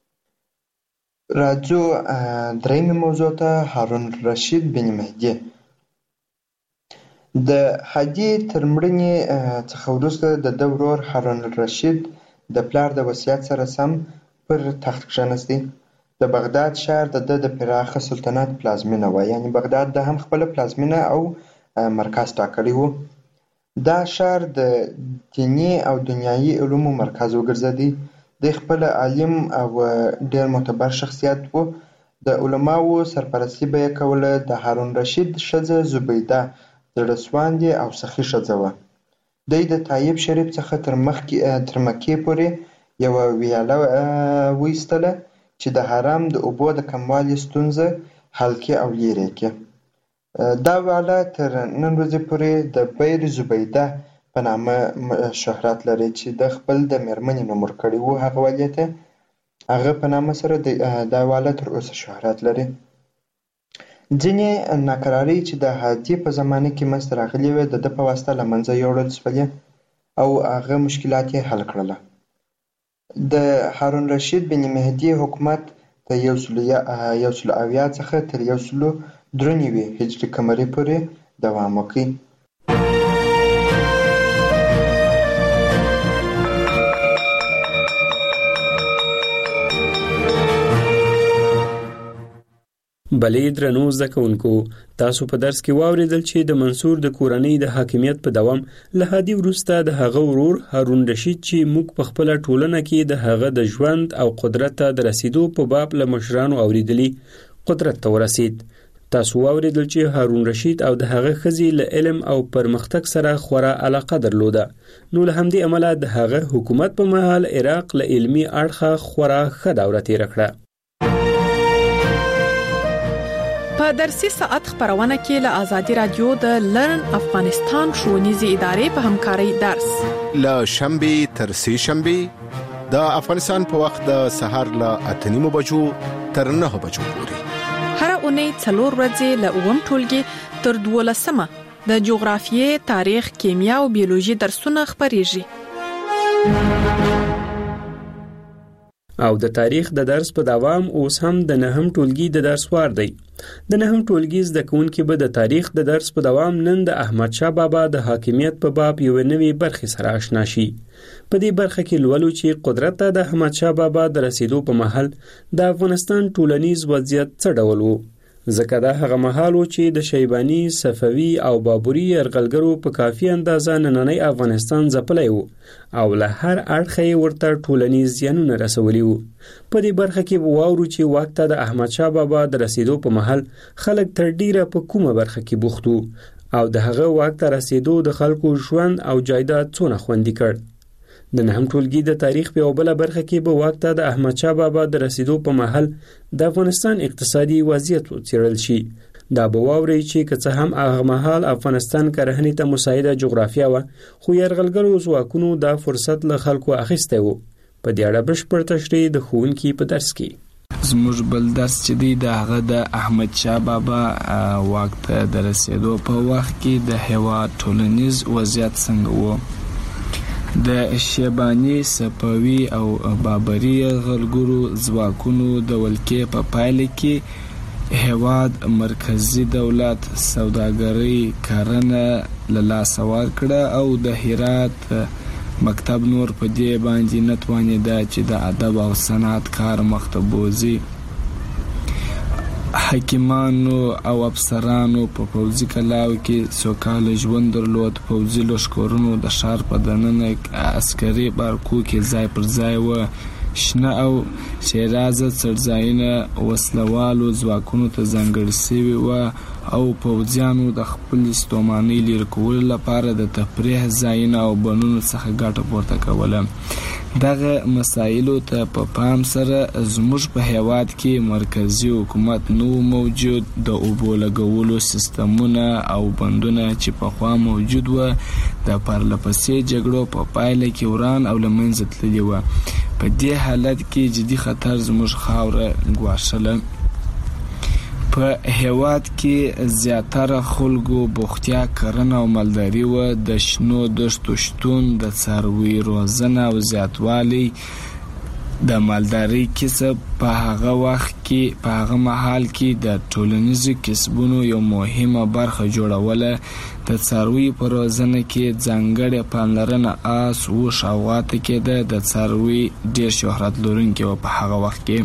راځو درېیمې موضوع ته هارون رشید بن مهدي. د هادي تر مړینې څخه وروسته د ده ورور هارون رشید د پلار د وصیت سره سم پر تخت کښېنستی. د بغداد ښار د ده د پراخه سلطنت پلازمینه وه، یعنې بغداد د هم خپله پلازمینه او مرکز ټاکلی و. دا ښار د دیني او دنیایي علومو مرکز وګرځېدی. دی خپله عالم او ډېر معتبر شخصیت و. د علماو سرپرستي به یې کوله. د هارون رشید ښځه زبیده زړه سواندې او سخي ښځه وه. دوی د طایب شریف څخه تر مخکې تر مکې پورې یوه ویاله وایستله چې د حرم د اوبو د کموالي ستونزه حل کړي او لرې کړي. دا ویاله تر نن ورځې پورې د بیر زبیده په نامه شهرت لري چې د خپل د مېرمنې نوم ورکړی و هغه والي ته هغه په نامه سره دا ویاله تر اوسه شهرت لري. ځینې ناکرارۍ چې د هادي په زمانه کې منځته راغلې وې د ده په واسطه له منځه یوړل شولې او هغه مشکلات یې حل کړله. د هارون رشید بن مهدي حکومت د یو سلو اویا څخه تر یو سلو درې نوي هجري قمري پورې دوام وکړ. بلې درنو زده کوونکو، تاسو په درس کې واورېدل چې د منصور د کورنۍ د حاکمیت په دوام له هادي وروسته د هغه ورور هارون رشید چې موږ په خپله ټولنه کې د هغه د ژوند او قدرت ته د رسیدو په باب له مشرانو اورېدلي قدرت ته ورسید. تاسو واورېدل چې هارون رشید او د هغه ښځې له علم او پرمختګ سره خورا علاقه درلوده، نو له همدې امله د هغه حکومت په مهال عراق له علمي اړخه خورا ښه دوره تېره کړه. په درسي ساعت خبرونه کې له آزادي رادیو د لرن افغانستان ښوونیزې ادارې په همکارۍ درس له شنبه تر سه شنبه د افغانستان په وخت د سحر له اته نیمو بجو تر نه بجو پورې هر اونۍ څلور ورځې له اووم ټولګي تر دولسمه د جغرافیې، تاریخ، کیمیا او بیولوژي درسونه خبريږي. او د تاریخ د درس په دوام اوس هم د نهم ټولګي د درس وار دی. د نهم ټولګي زده کوونکي به د تاریخ د درس په دوام نن د احمد شاه بابا د حاکمیت په باب یو نوې برخه سره آشنا شي. په دې برخه کې لولو چې قدرت ته د احمد شاه بابا د رسیدو په مهال د افغانستان ټولنیز وضعیت څه ډول و، ځکه دا هغه مهال و چې د شیباني، صفوي او بابري یرغلګرو په کافي اندازه نننی افغانستان ځپلی و او له هر اړخه یې ورته ټولنیز زیانونه رسولي وو. په دې برخه کې به واورو چې واک ته د احمد شاه بابا د رسیدو په مهال خلک تر ډیره په کومه برخه کې بوخت وو او د هغه واک ته رسیدو د خلکو ژوند او جایداد څونه خوندي کړ. د نهم ټولګي د تاریخ په یوه بله برخه کې به واک ته د احمد شاه بابا د رسیدو په مهال د افغانستان اقتصادي وضعیت وڅېړل شي. دا به واورئ چې که څه هم هغه مهال افغانستان کرهنې ته مساعده جغرافیه وه، خو یرغلګرو ځواکونو دا فرصت له خلکو اخیستی و. په دې اړه بشپړ تشریح د ښوونکي په درس کې. زموږ بل درس چې دی د هغه د احمد شاه بابا واک ته د رسیدو په وخت کې د هېواد ټولنیز وضعیت څنګه و. د شیباني، صفوي او بابري یرغلګرو ځواکونو د ولکې په پایله کې هېواد مرکزي دولت سوداګرۍ کرنه له لاسه ورکړه او د هرات مکتب نور په دې باندې نه توانېده چې د ادب او صنعت کار مخته بوځي. حکیمانو او افسرانو په پوځي کلاو کې سوکاله ژوند درلود. پوځي لښکرونو د ښار په دننه عسکري بارکو کې ځای پر ځای و. شنه او شیرازه څړځایونه وسلوالو ځواکونو ته ځانګړي شوي وو او پوځیانو د خپلې ستومانۍ لرې کولو لپاره د تفریح ځایونه او بڼونو څخه ګټه پورته کوله. دغه مسایلو ته په پام سره زموږ په هیواد کې مرکزي حکومت نو موجود، د اوبو لګولو سیستمونه او بندونه چې پخوا موجود و د پرلپسې جګړو په پایله کې وران او له منځه تللي وه. په دې حالت کې جدي خطر زموږ خاوره ګواښله. په هیواد کې زیاتره خلکو بوختیا کرنه او مالداري و. د شنو دښتو شتون، د څاروي روزنه او زیاتوالی د مالداري کسب په هغه وخت کې په هغه مهال کې د ټولنیزو کسبونو یو مهمه برخه جوړوله. د څاروي په روزنه کې ځانګړې پاملرنه آس، اوښ او غوا ته کېده. د څاروي ډېر شهرت لرونکي و په هغه وخت کې.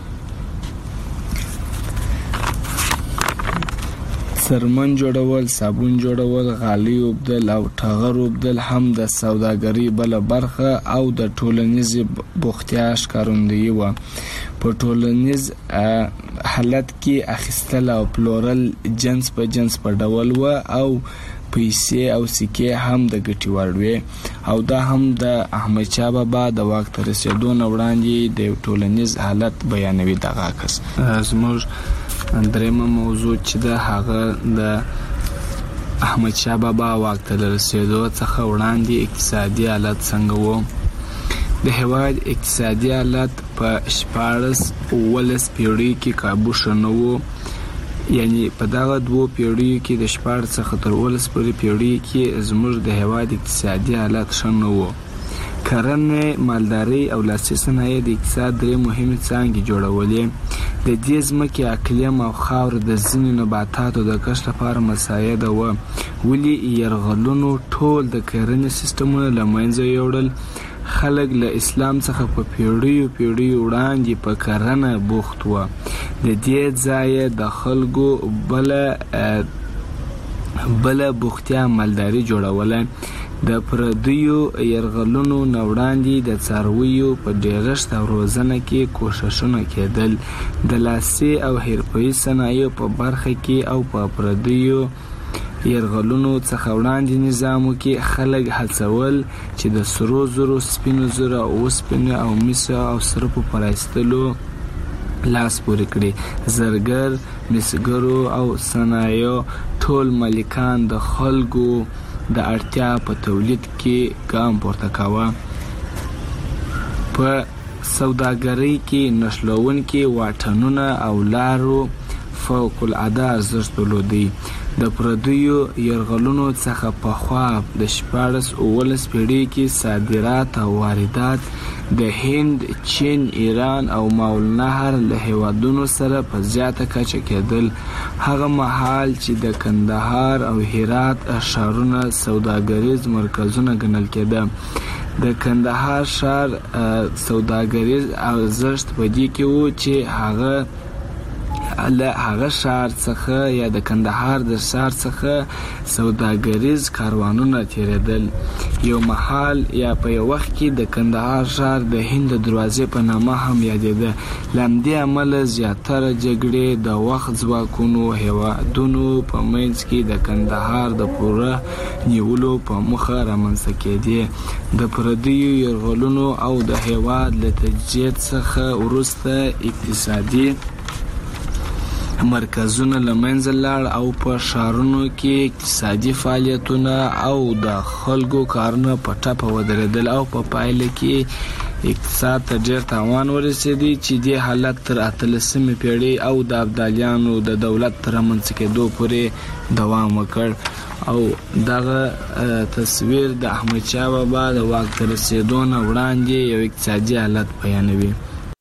څرمن جوړول، صابون جوړول، غالۍ اوبدل او ټغر اوبدل هم د سوداګرۍ بله برخه او د ټولنیزې بوختیا ښکارندویي وه. په ټولنیز حالت کې اخیستل او پلورل جنس په جنس په ډول و او پیسې او سکې هم د ګټې وړ وې او دا هم د احمدشاه بابا د واک ته رسېدو نه وړاندې د یو ټولنیز حالت بیانوي. دغه عکس زموږ درېیمه موضوع چې ده هغه د احمدشاه بابا واک ته رسېدو څخه وړاندې اقتصادي حالت څنګه و. د هېواد اقتصادي حالت په شپاړس اوولس پیړیو کې کابو ښه نه و، یعنی په دغه دوو پیړیو کې د شپاړس څخه تر اوولس پورې پیړیو کې زموږ د هېواد اقتصادي حالت ښه نه و. کرنه، مالداري او لاسي صنایع د اقتصاد درې مهمې څانګې جوړولې. د دې ځمکې اقلیم او خاوره د ځینو نباتاتو د کښت لپاره مساعده وه، ولې یرغلونو ټول د کرنې سیستمونه له منځه یوړل. خلک له اسلام څخه په پیړیو پیړیو وړاندې په کرنه بوخت وه. د دې ځایه د خلکو بله بله بوختیا مالداري جوړوله. د پردیو یرغلونو نه وړاندې د څارویو په ډېرښت او روزنه کې کوښښونه کېدل. د لاسي او حرفه‌ایي صنایعو په برخه کې او په پردیو یرغلونو څخه وړاندې نظامو کې خلک هڅول چې د سرو زرو، سپینو زرو، اوسپنې او مسو او سرپو په رایستلو لاس پورې کړي. زرګر، مسګرو او صنایعو ټول مالکان د خلکو د اړتیا په تولید کې ګام پورته کاوه. په سوداګرۍ کې نښلوونکي واټنونه او لارو فوق العاده ارزښت درلودی. د پردیو یرغلونو څخه پخوا د شپاړس اوولس پیړۍ کې صادرات او واردات د هند، چین، ایران او ماول نهر له هیوادونو سره په زیاته کچه کېدل. هغه مهال چې د کندهار او هرات ښارونه سوداګریز مرکزونه ګڼل کېده. د کندهار ښار سوداګریز ارزښت په دې کې و چې هغه له هغه ښار څخه یا د کندهار د ښار څخه سوداګریز کاروانونه تیرېدل. یو مهال یا په یو وخت کې د کندهار ښار د هند د دروازې په نامه هم یادېده. له همدې امله زیاتره جګړې د وخت ځواکونو هېوادونو په منځ کې د کندهار د پوره نیولو په موخه رامنځته کېدې. د پردیو یرغلونو او د هېواد له تجزیې څخه وروسته اقتصادي مرکزونه له منځه لاړ او په ښارونو کې اقتصادي فعالیتونه او د خلکو کارونه په ټپه ودرېدل او په پایله کې اقتصاد ته ډېر تاوان ورسېدی چې دې حالت تر اتلسمې پیړۍ او د ابدالیانو د دولت تر رامنځته کېدو پورې دوام وکړ. او دغه تصویر د احمدشاه بابا د واک ته رسېدو نه وړاندې یو اقتصادي حالت بیانوي.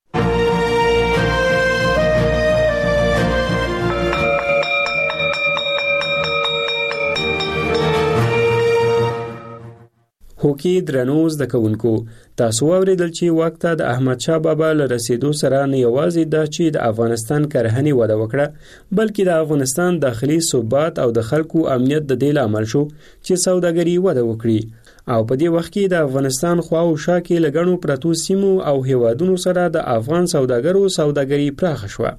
هوکي درنو زده کوونکو، تاسو اوریدل چې واک ته د احمد شاه بابا له رسیدو سره نه یوازې دا چې د افغانستان کرهنې وده وکړه، بلکې د افغانستان داخلي ثبات او د خلکو امنیت د دې لامل شو چې سوداګري وده وکړي. او په دې وخت کې د افغانستان خوا او شا کې لګڼو پرتو سیمو او هیوادونو سره د افغان سوداګرو سوداګري پراخه شوه.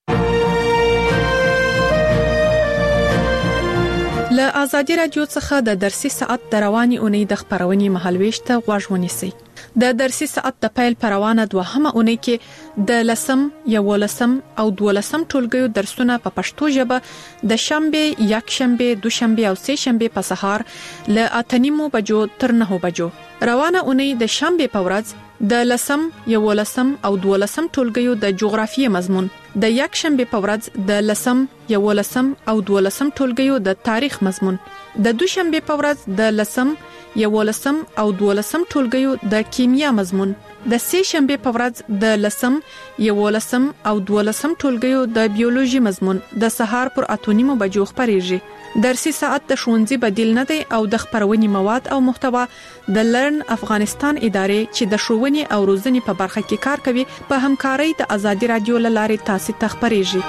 له آزادي رادیو څخه د درسي ساعت د رواني اونۍ د خبرونې مهالويش ته غوږ ونیسئ. د درسي ساعت د پیل پروانه دوهمه اونۍ کې د لسم، یولسم او دولسم ټولګیو درسونه په پښتو ژبه د شنبه، یکشنبه، دوشنبه او سه شنبه په سهار له اتنیمو بجو تر نهو بجو. روانه اونۍ د شنبه په ورځ د لسم، یولسم او دولسم ټولګیو د جغرافیې مضمون، د یکشنبه په ورځ د لسم، یولسم او دولسم ټولګیو د تاریخ مضمون، د دوشنبه په ورځ د لسم، یولسم او دولسم ټولګیو د کیمیا مضمون، د سه شنبه په ورځ د لسم، یولسم او دولسم ټولګیو د بیولوژي مضمون د سهار پر اتونیمو بجو خبريږي. درسي ساعت د ښوونځي بدیل نه دی او د خبرونې مواد او محتوا د لرن افغانستان ادارې چې د ښوونې او روزنې په برخه کې کار کوي په همکارۍ د آزادي رادیو لارې تاسو ته خبريږي.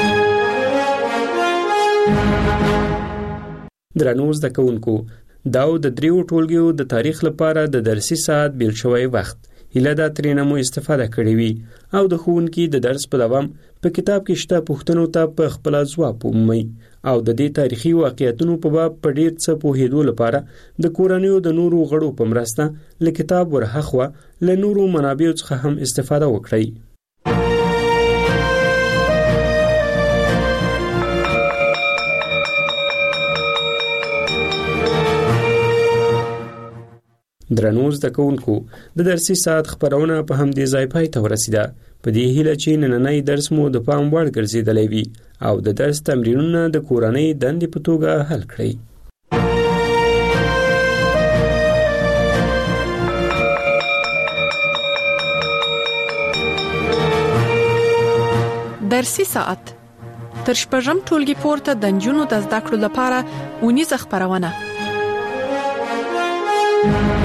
درنو زده کوونکو، دا د دریو ټولګیو د تاریخ لپاره د درسي ساعت بیل شوی وخت، هیله دا ترېنه مو استفاده کړې وي او د ښوونکي د درس په دوام په کتاب کې شته پوښتنو ته په خپل ځواب ومومئ او د دې تاریخي واقعیتونو په باب په ډیر څه پوهېدو لپاره د کورنیو د نورو غړو په مرسته له کتاب ورهاخوا له نورو منابعو څخه هم استفاده وکړئ. درنو زده کوونکو د درسي ساعت خبرونه په همدې ځای پای ته ورسیده. په دې هیله چې نننی درس مو د پام وړ ګرځېدلی وي او د درس تمرینونه د کورنۍ دندې په توګه حل کړئ. درسي ساعت تر شپږم ټولګي پورته د نجونو د زده کړو لپاره اونیزه خبرونه